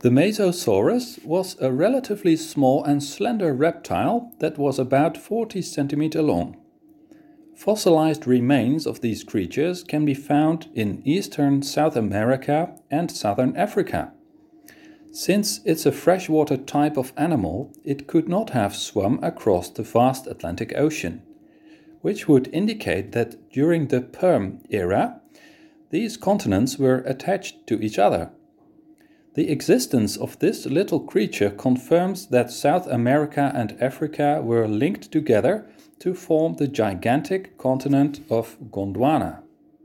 The Mesosaurus was a relatively small and slender reptile that was about 40 centimeters long. Fossilized remains of these creatures can be found in eastern South America and southern Africa. Since it's a freshwater type of animal, it could not have swum across the vast Atlantic Ocean, which would indicate that during the Perm era, these continents were attached to each other. The existence of this little creature confirms that South America and Africa were linked together to form the gigantic continent of Gondwana.